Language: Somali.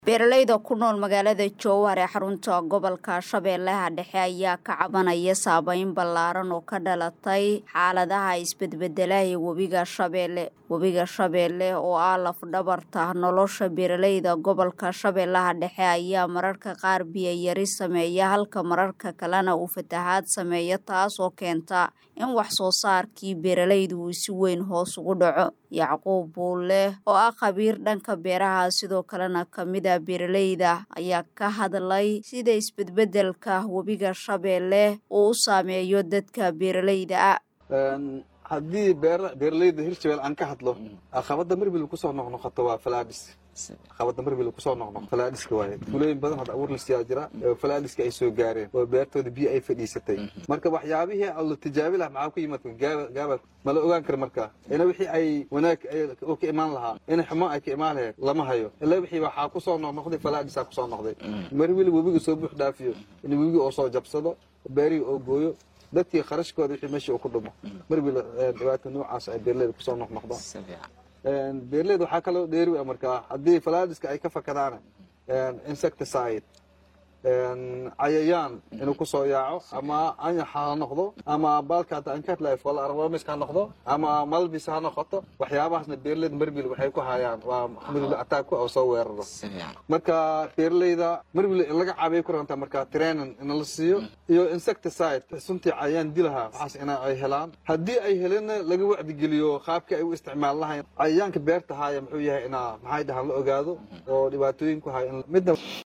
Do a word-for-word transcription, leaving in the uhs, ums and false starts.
beeralayda ku nool magaalada Jowhar ee xarunta gobolka Shabeellaha Dhexe ayaa ka cabanaya saameyn ballaaran oo ka dhalatay xaaladaha isbedbedelaya webiga Shabeelle webiga Shabeelle oo ah laf dhabarta nolosha beeralayda gobolka Shabeellaha Dhexe ayaa mararka qaar biyo yari sameeya halka mararka kalena uu fatahaad sameeyo taas oo keenta in wax soo saarkii beeralaydu uu si weyn hoos ugu dhaco Yacquub Buule oo ah khabiir dhanka beeraha sidoo kalena kamid ah beeralayda ayaa ka hadlay sida isbedbedelka webiga Shabeelle uu u saameeyo dadka beeralayda ah haddii beeralayda Hirshabelle aan ka hadlo caqabada marbil ku soo noqnoqoto waa falaadhis caqabada marbil ku soo noqnoqo falaadhiska waaye kulooyin badan hada abuur listiyaa jira falaadhiska ay soo gaareen oo beertooda biyo ay fadhiisatay marka waxyaabihii aan la tijaabi lahaa maxaa ku yimid gaabal ma la ogaan karo marka ina wixii ay wanaag oo ka imaan lahaa ina xumo ay ka imaan lahayd lama hayo ilaa wixii waxa ku soo noqnoqday falaadhisa ku soo noqday marbil webiga soo buux dhaafiyo in webiga oo soo jabsado beeri oo gooyo dadkii qarashkooda wixii meesha ku dhumo marbil dhibaato noocaas ay beeralayda ku soo noqnoqdo een beeralayda waxa kale oo dheeri ah marka hadii falaadhiska ay ka fakadaan insecticide een cayayaan inuu ku soo yaaco ama anya ha noqdo ama balka aan ka hadlay wala arwamis ka noqdo ama malbis ha noqoto waxyaabahaasna beeralayda marbil waxay ku hayaan waa marbil attack oo soo weeraro marka beeralayda marbil in laga caabiyo ku ranta marka training in la siiyo iyo insecticide suntii cayayaan dilaha waxaas in ay helaan hadii ay heleen laga wacdi geliyo qaabka ay u isticmaal lahayn cayayaanka beerta haya muxuu yahay ina maxay dhahan la ogaado oo dhibaatooyin ku hay mid